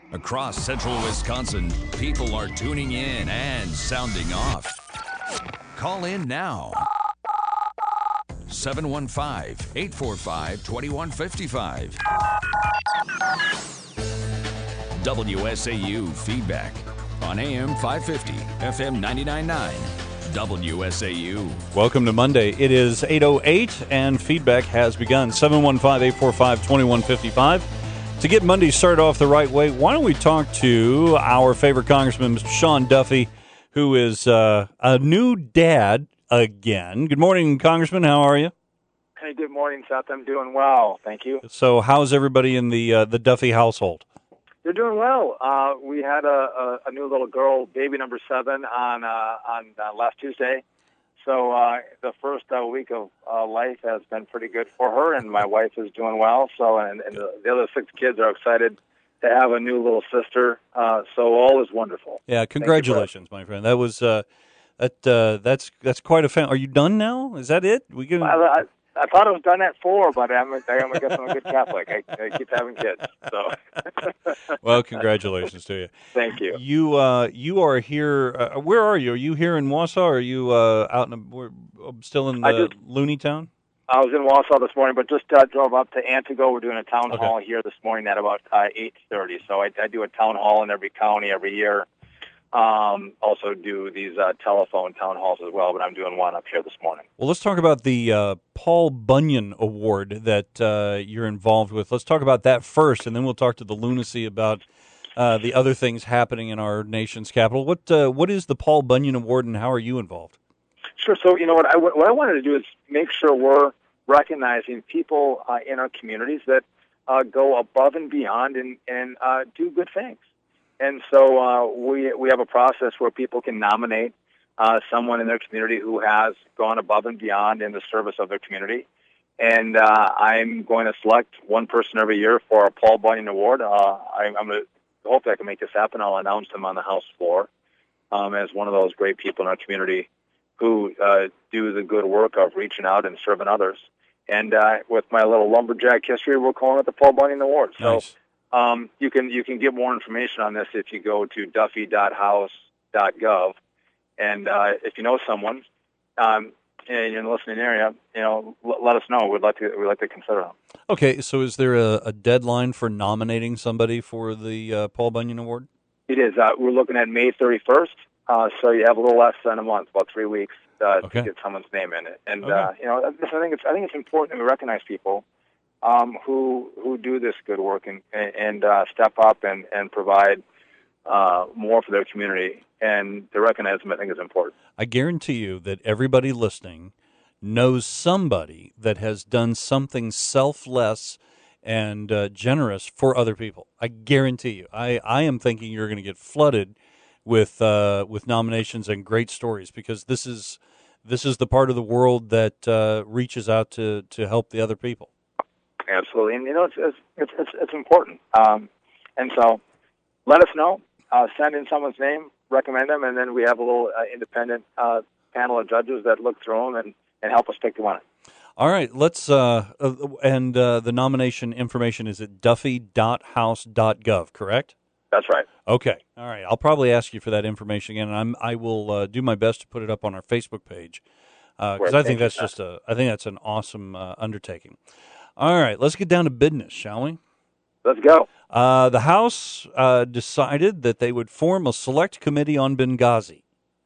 Across central Wisconsin, people are tuning in and sounding off. Call in now. 715-845-2155. WSAU Feedback on AM 550, FM 99.9. WSAU. Welcome to Monday. It is 8:08 and feedback has begun. 715-845-2155. To get Monday started off the right way, why don't we talk to our favorite Congressman, Mr. Sean Duffy, who is a new dad again. Good morning, Congressman. How are you? Hey, good morning, Seth. I'm doing well, thank you. So how's everybody in the Duffy household? They're doing well. We had a new little girl, baby number 7, on last Tuesday. So the first week of life has been pretty good for her, and my wife is doing well. So, and the other 6 kids are excited to have a new little sister. So all is wonderful. Yeah, congratulations, my friend. That was that's quite a fan. Are you done now? Is that it? We can. I thought I was done at 4, but I guess I'm a good Catholic. I keep having kids. So. Well, congratulations to you. Thank you. You are here. Where are you? Are you here in Wausau? Or are you out still in Looney Town? I was in Wausau this morning, but just drove up to Antigo. We're doing a town hall here this morning at about 8:30. So I do a town hall in every county every year. Also do these telephone town halls as well, but I'm doing one up here this morning. Well, let's talk about the Paul Bunyan Award that you're involved with. Let's talk about that first, and then we'll talk to the lunacy about the other things happening in our nation's capital. What is the Paul Bunyan Award, and how are you involved? Sure. So, what I wanted to do is make sure we're recognizing people in our communities that go above and beyond and do good things. And so we have a process where people can nominate someone in their community who has gone above and beyond in the service of their community. And I'm going to select one person every year for a Paul Bunyan Award. I'm going to hopefully I can make this happen. I'll announce him on the House floor as one of those great people in our community who do the good work of reaching out and serving others. And with my little lumberjack history, we're calling it the Paul Bunyan Award. Nice. So. You can get more information on this if you go to duffy.house.gov, and if you know someone in the listening area, let us know. We'd like to consider them. Okay, so is there a deadline for nominating somebody for the Paul Bunyan Award? It is. We're looking at May 31st, so you have a little less than a month, about 3 weeks, to get someone's name in it. And I think it's important that we recognize people who do this good work and step up and provide more for their community, and to recognize them, I think, is important. I guarantee you that everybody listening knows somebody that has done something selfless and generous for other people. I guarantee you. I am thinking you're going to get flooded with nominations and great stories, because this is the part of the world that reaches out to help the other people. Absolutely, and it's important. And so, let us know. Send in someone's name, recommend them, and then we have a little independent panel of judges that look through them and help us pick the winner. All right, let's and the nomination information is at duffy.house.gov, correct? That's right. Okay. All right. I'll probably ask you for that information again, and I will do my best to put it up on our Facebook page because I think that's an awesome undertaking. All right, let's get down to business, shall we? Let's go. The House decided that they would form a select committee on Benghazi,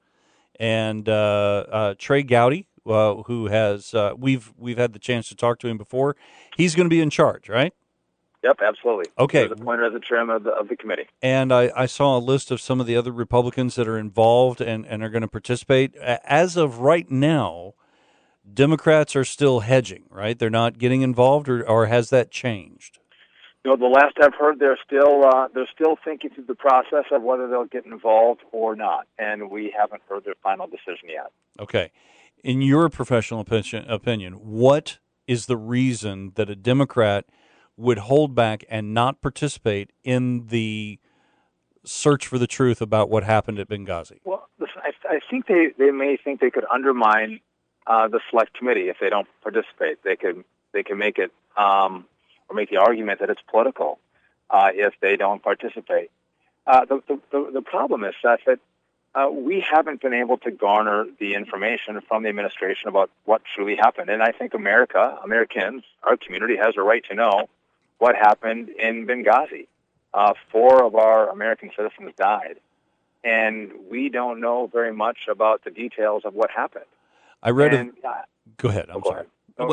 and Trey Gowdy, who has we've had the chance to talk to him before, he's going to be in charge, right? Yep, absolutely. Okay. He was appointed as the chairman of the committee. And I saw a list of some of the other Republicans that are involved and are going to participate. As of right now, Democrats are still hedging, right? They're not getting involved, or has that changed? The last I've heard, they're still thinking through the process of whether they'll get involved or not, and we haven't heard their final decision yet. Okay. In your professional opinion, what is the reason that a Democrat would hold back and not participate in the search for the truth about what happened at Benghazi? Well, listen, I think they may think they could undermine the select committee if they don't participate. They can make it or make the argument that it's political. if they don't participate. The problem is, Seth, that we haven't been able to garner the information from the administration about what truly happened. And I think Americans, our community has a right to know what happened in Benghazi. 4 of our American citizens died, and we don't know very much about the details of what happened. I read Go ahead. I'm sorry.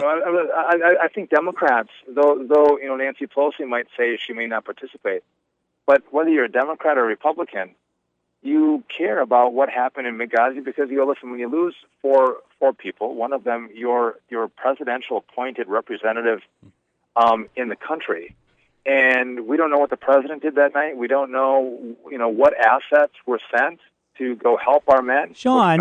I think Democrats, though Nancy Pelosi might say she may not participate, but whether you're a Democrat or a Republican, you care about what happened in Benghazi because listen, when you lose four people, one of them your presidential appointed representative in the country, and we don't know what the president did that night. We don't know what assets were sent to go help our men. Sean,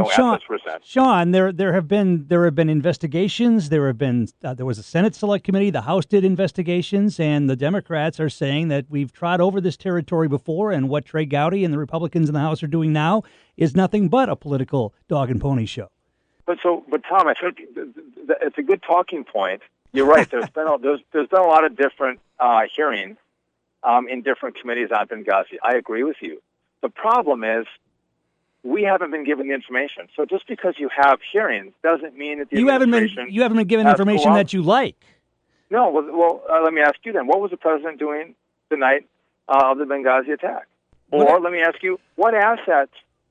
there have been investigations. There was a Senate Select Committee. The House did investigations, and the Democrats are saying that we've trod over this territory before, and what Trey Gowdy and the Republicans in the House are doing now is nothing but a political dog and pony show. But Tom, I think it's a good talking point. You're right. There's been a lot of different hearings in different committees on Benghazi. I agree with you. The problem is, we haven't been given the information. So just because you have hearings doesn't mean that you haven't been given information that you like. No. Well, let me ask you then. What was the president doing the night of the Benghazi attack? Or let me ask you, what assets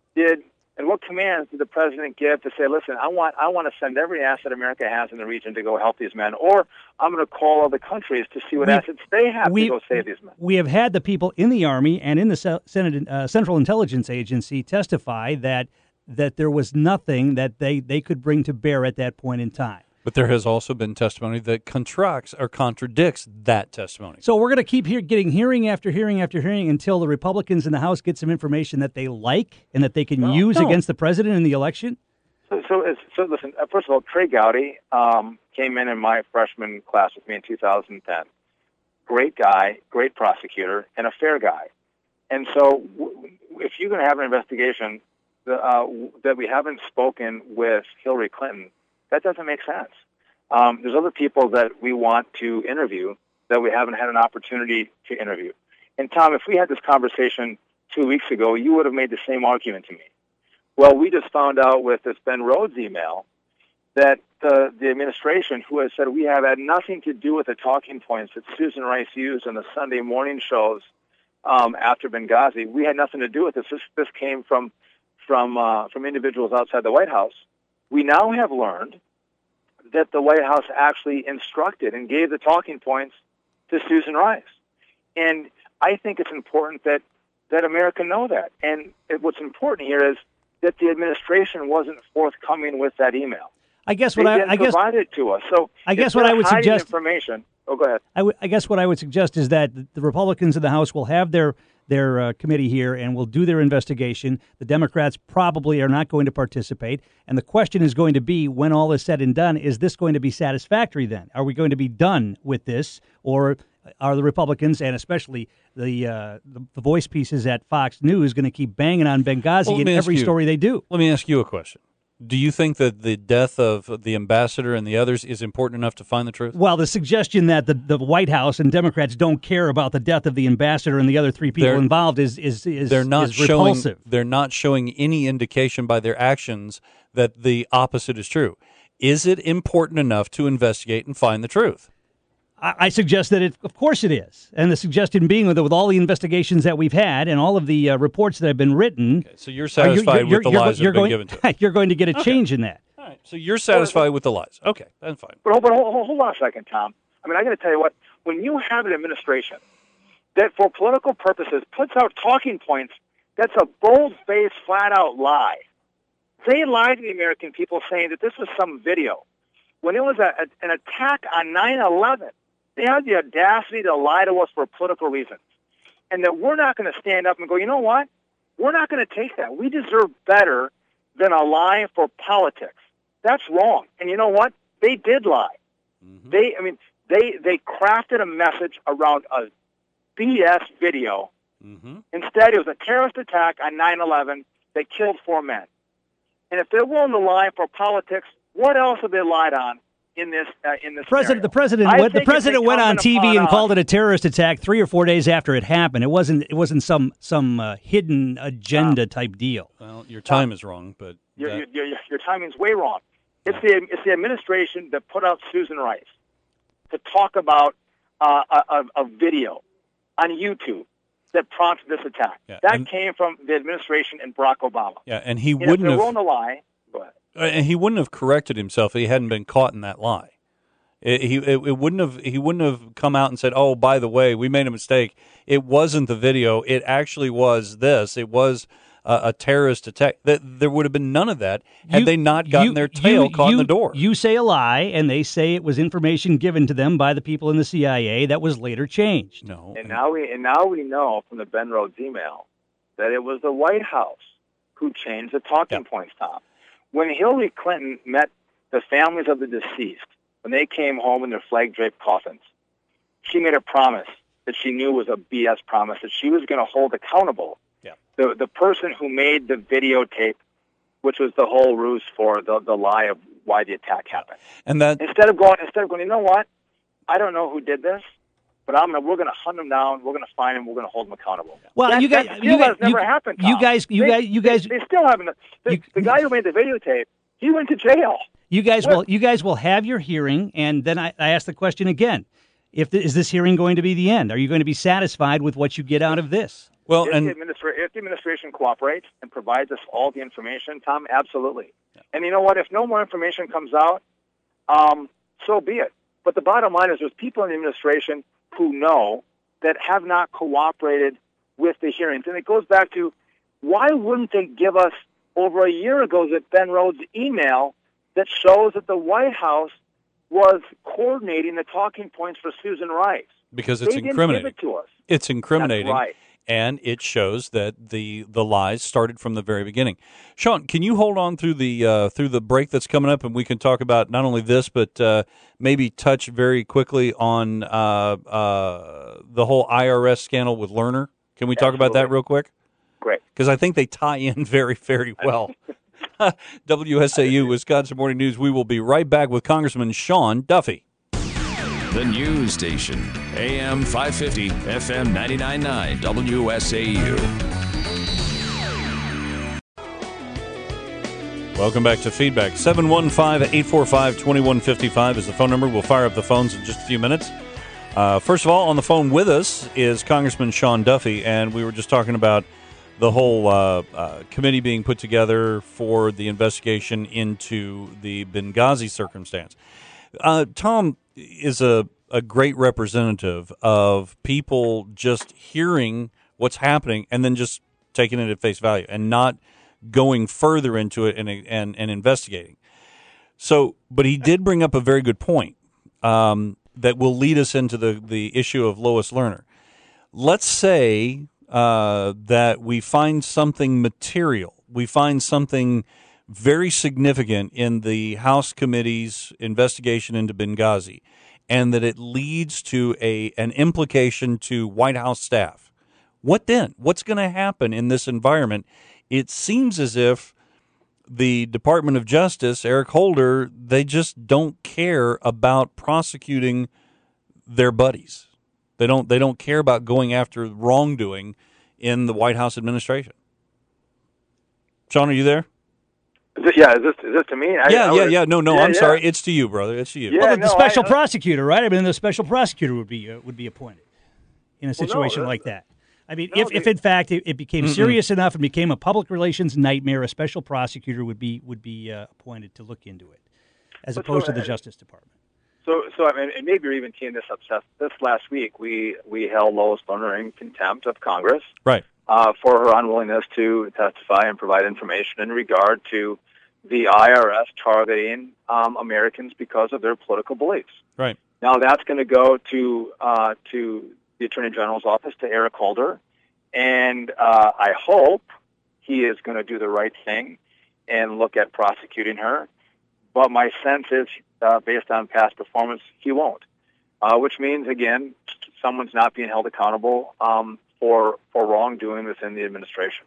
and what commands did the president give to say, listen, I want to send every asset America has in the region to go help these men, or I'm going to call other countries to see what assets they have to go save these men? We have had the people in the Army and in the Central Intelligence Agency testify that there was nothing that they could bring to bear at that point in time. But there has also been testimony that contradicts that testimony. So we're going to keep getting hearing after hearing after hearing until the Republicans in the House get some information that they like and that they can use against the president in the election? So listen, first of all, Trey Gowdy came in my freshman class with me in 2010. Great guy, great prosecutor, and a fair guy. And so if you're going to have an investigation that we haven't spoken with Hillary Clinton, that doesn't make sense. There's other people that we want to interview that we haven't had an opportunity to interview. And Tom, if we had this conversation 2 weeks ago, you would have made the same argument to me. Well, we just found out with this Ben Rhodes email that the administration, who has said we have had nothing to do with the talking points that Susan Rice used on the Sunday morning shows after Benghazi, we had nothing to do with this. This came from individuals outside the White House. We now have learned that the White House actually instructed and gave the talking points to Susan Rice. And I think it's important that America know that. And what's important here is that the administration wasn't forthcoming with that email. I guess provided it to us. So I guess what I would suggest information. Oh, go ahead. I guess what I would suggest is that the Republicans in the House will have their committee here and will do their investigation. The Democrats probably are not going to participate. And the question is going to be, when all is said and done, is this going to be satisfactory then? Are we going to be done with this? Or are the Republicans, and especially the voice pieces at Fox News, going to keep banging on Benghazi in every story they do? Let me ask you a question. Do you think that the death of the ambassador and the others is important enough to find the truth? Well, the suggestion that the White House and Democrats don't care about the death of the ambassador and the other 3 people involved is repulsive. They're not showing any indication by their actions that the opposite is true. Is it important enough to investigate and find the truth? I suggest that of course it is. And the suggestion being with all the investigations that we've had and all of the reports that have been written. Okay, so you're satisfied with the lies that have been given to us. You're going to get a change in that. All right, so you're satisfied with the lies. Okay, that's fine. But hold on a second, Tom. I mean, I got to tell you what, when you have an administration that for political purposes puts out talking points, that's a bold-faced, flat-out lie. They lied to the American people saying that this was some video. When it was an attack on 9/11, they had the audacity to lie to us for political reasons. And that we're not going to stand up and go, you know what? We're not going to take that. We deserve better than a lie for politics. That's wrong. And you know what? They did lie. Mm-hmm. They crafted a message around a BS video. Mm-hmm. Instead, it was a terrorist attack on 9/11 that killed 4 men. And if they're willing to lie for politics, what else have they lied on in this The president went on TV and called it a terrorist attack 3 or 4 days after it happened. It wasn't some hidden agenda type deal. Well, your time is wrong, but your timing's way wrong. It's the administration that put out Susan Rice to talk about a video on YouTube that prompted this attack. Yeah, that came from the administration and Barack Obama. Yeah, and he wouldn't have the lie. Go ahead. And he wouldn't have corrected himself if he hadn't been caught in that lie. He wouldn't have come out and said, "Oh, by the way, we made a mistake. It wasn't the video. It actually was this. It was a terrorist attack." There would have been none of that had they not gotten their tail caught in the door. You say a lie, and they say it was information given to them by the people in the CIA that was later changed. No, and now we know from the Ben Rhodes email that it was the White House who changed the talking points, Tom. When Hillary Clinton met the families of the deceased, when they came home in their flag-draped coffins, she made a promise that she knew was a BS promise, that she was going to hold accountable the person who made the videotape, which was the whole ruse for the lie of why the attack happened. And that instead of going, you know what? I don't know who did this, but we're going to hunt him down. We're going to find him. We're going to hold him accountable. Well, that never happened. Tom. You guys, they still haven't. The guy who made the videotape, he went to jail. You guys will have your hearing, and then I ask the question again: is this hearing going to be the end? Are you going to be satisfied with what you get out of this? Well, if the administration cooperates and provides us all the information, Tom, absolutely. Yeah. And you know what? If no more information comes out, so be it. But the bottom line is there's people in the administration who know that have not cooperated with the hearings. And it goes back to, why wouldn't they give us, over a year ago, that Ben Rhodes email that shows that the White House was coordinating the talking points for Susan Rice? Because it's incriminating. They didn't give it to us. It's incriminating. That's right. And it shows that the lies started from the very beginning. Sean, can you hold on through the break that's coming up, and we can talk about not only this, but maybe touch very quickly on the whole IRS scandal with Lerner? Can we talk about that real quick? Great. Because I think they tie in very, very well. WSAU, Wisconsin Morning News. We will be right back with Congressman Sean Duffy. The news station, AM 550, FM 99.9, WSAU. Welcome back to Feedback. 715-845-2155 is the phone number. We'll fire up the phones in just a few minutes. First of all, on the phone with us is Congressman Sean Duffy, and we were just talking about the whole committee being put together for the investigation into the Benghazi circumstance. Tom is a great representative of people just hearing what's happening and then just taking it at face value and not going further into it and investigating. So, but he did bring up a very good point that will lead us into the issue of Lois Lerner. Let's say that we find something material. We find something very significant in the House Committee's investigation into Benghazi, and that it leads to an implication to White House staff. What then? What's going to happen in this environment? It seems as if the Department of Justice, Eric Holder, they just don't care about prosecuting their buddies. They don't care about going after wrongdoing in the White House administration. Sean, are you there? Is this to me? Yeah. No, I'm sorry. It's to you, brother. It's to you. Yeah, well, the special prosecutor, right? I mean, the special prosecutor would be appointed in a situation like that. I mean, if in fact it became serious enough and became a public relations nightmare, a special prosecutor would be appointed to look into it, as opposed to the Justice Department. So I mean, and maybe you're even teeing this up, Seth. This last week, we held Lois Lerner in contempt of Congress, right, for her unwillingness to testify and provide information in regard to the IRS targeting Americans because of their political beliefs. Right. Now that's going to go to the Attorney General's office, to Eric Holder, and I hope he is going to do the right thing and look at prosecuting her. But my sense is, based on past performance, he won't. Which means, again, someone's not being held accountable for wrongdoing within the administration.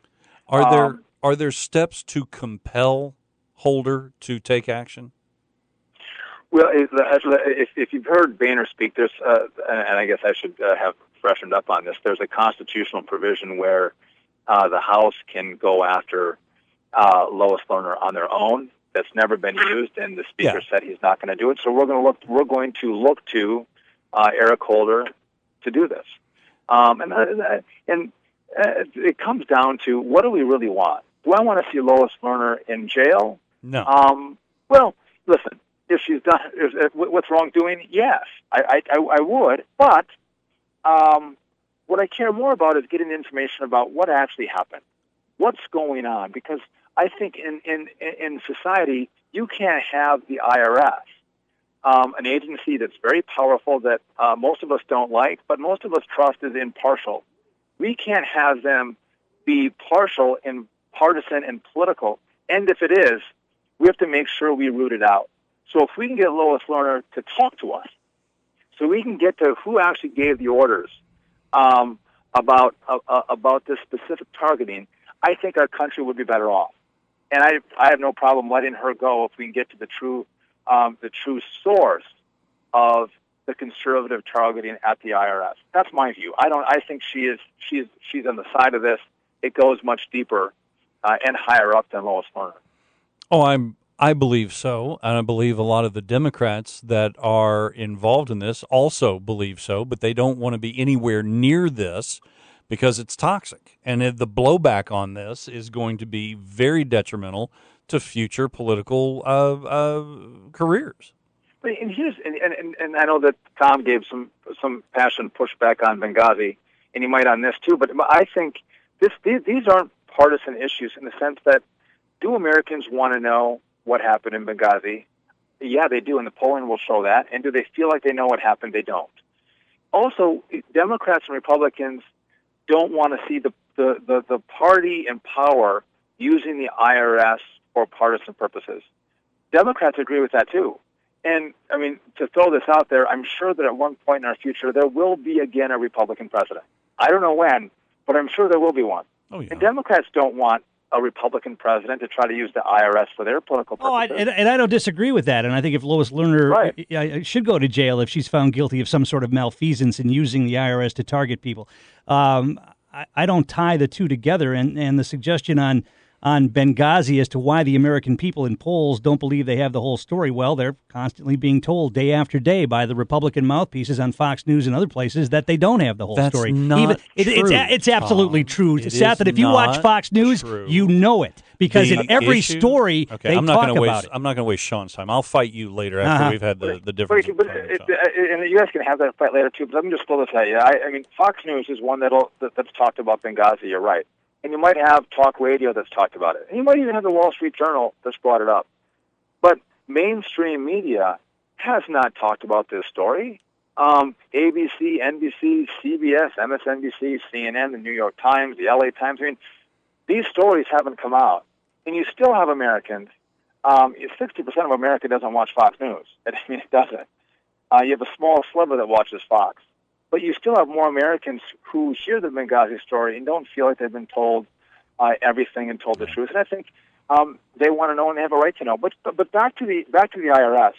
Are there steps to compel Holder to take action? Well, if you've heard Boehner speak, there's, and I guess I should have freshened up on this. There's a constitutional provision where the House can go after Lois Lerner on their own. That's never been used, and the Speaker said he's not going to do it. So we're going to look to Eric Holder to do this. And it comes down to, what do we really want? Do I want to see Lois Lerner in jail? No. Well, listen. If she's done, what's wrongdoing? Yes, I would. But what I care more about is getting information about what actually happened, what's going on. Because I think in society, you can't have the IRS, an agency that's very powerful that most of us don't like, but most of us trust is impartial. We can't have them be partial and partisan and political. And if it is, we have to make sure we root it out. So if we can get Lois Lerner to talk to us, so we can get to who actually gave the orders about this specific targeting, I think our country would be better off. And I have no problem letting her go if we can get to the true source of the conservative targeting at the IRS. That's my view. I think she's on the side of this. It goes much deeper and higher up than Lois Lerner. Oh, I believe so, and I believe a lot of the Democrats that are involved in this also believe so, but they don't want to be anywhere near this because it's toxic. And the blowback on this is going to be very detrimental to future political careers. And I know that Tom gave some passionate pushback on Benghazi, and he might on this too, but I think these aren't partisan issues in the sense that, do Americans want to know what happened in Benghazi? Yeah, they do, and the polling will show that. And do they feel like they know what happened? They don't. Also, Democrats and Republicans don't want to see the party in power using the IRS for partisan purposes. Democrats agree with that, too. And, I mean, to throw this out there, I'm sure that at one point in our future, there will be again a Republican president. I don't know when, but I'm sure there will be one. Oh, yeah. And Democrats don't want a Republican president to try to use the IRS for their political purposes. And I don't disagree with that. And I think if Lois Lerner should go to jail if she's found guilty of some sort of malfeasance in using the IRS to target people. I don't tie the two together. And the suggestion on Benghazi as to why the American people in polls don't believe they have the whole story. Well, they're constantly being told day after day by the Republican mouthpieces on Fox News and other places that they don't have the whole story. Not true, it's absolutely true. It Seth, that if you watch Fox News, true. you know it. Because in every story, they talk about it. I'm not going to waste Sean's time. I'll fight you later after we've had the difference. And you guys can have that fight later, too, but let me just pull this at you. I mean, Fox News is one that's talked about Benghazi, you're right. And you might have talk radio that's talked about it. And you might even have the Wall Street Journal that's brought it up. But mainstream media has not talked about this story. ABC, NBC, CBS, MSNBC, CNN, the New York Times, the LA Times. I mean, these stories haven't come out. And you still have Americans. 60% of America doesn't watch Fox News. I mean, it doesn't. You have a small sliver that watches Fox. But you still have more Americans who hear the Benghazi story and don't feel like they've been told everything and told the truth. And I think they want to know and they have a right to know. But back to the IRS.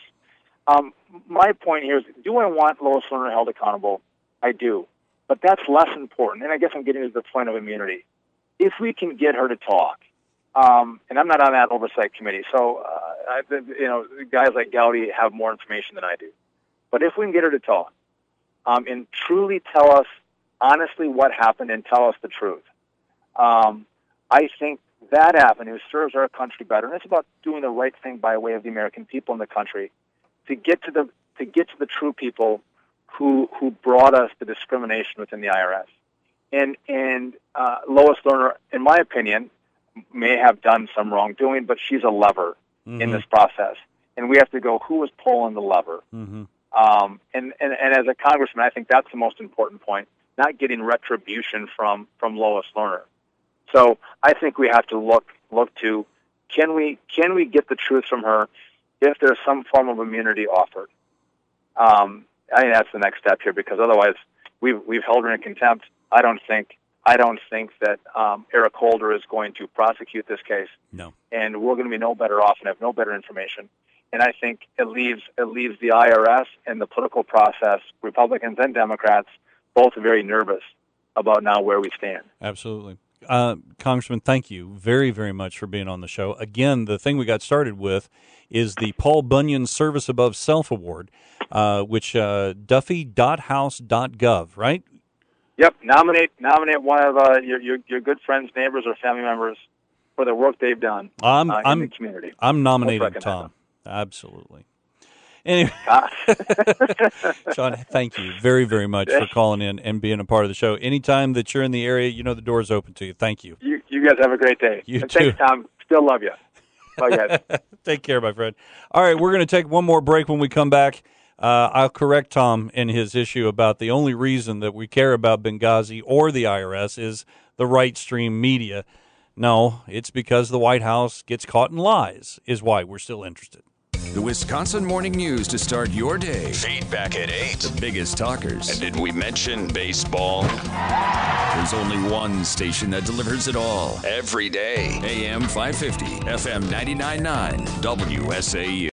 My point here is: do I want Lois Lerner held accountable? I do, but that's less important. And I guess I'm getting to the point of immunity. If we can get her to talk, and I'm not on that oversight committee, so guys like Gowdy have more information than I do. But if we can get her to talk. And truly tell us honestly what happened and tell us the truth. I think that avenue serves our country better, and it's about doing the right thing by way of the American people in the country to get to the true people who brought us the discrimination within the IRS. And Lois Lerner, in my opinion, may have done some wrongdoing, but she's a lever in this process, and we have to go who was pulling the lever. Mm-hmm. And as a congressman, I think that's the most important point, not getting retribution from Lois Lerner. So I think we have to look to, can we get the truth from her if there's some form of immunity offered? I think that's the next step here, because otherwise we've held her in contempt. I don't think that Eric Holder is going to prosecute this case. No. And we're going to be no better off and have no better information. and I think it leaves the IRS and the political process, Republicans and Democrats, both very nervous about now where we stand. Absolutely. Congressman, thank you very, very much for being on the show. Again, the thing we got started with is the Paul Bunyan Service Above Self Award, which Duffy.house.gov, right? Yep. Nominate one of your good friends, neighbors, or family members for the work they've done in the community. I'm nominating Tom. Absolutely. Anyway, Sean, thank you very, very much for calling in and being a part of the show. Anytime that you're in the area, you know the door's open to you. Thank you. You guys have a great day. You too. Thanks, Tom. Still love you. Bye, guys. Take care, my friend. All right, we're going to take one more break. When we come back, I'll correct Tom in his issue about the only reason that we care about Benghazi or the IRS is the right stream media. No, it's because the White House gets caught in lies is why we're still interested. The Wisconsin Morning News to start your day. Feedback at 8. The biggest talkers. And did we mention baseball? There's only one station that delivers it all. Every day. AM 550, FM 99.9, WSAU.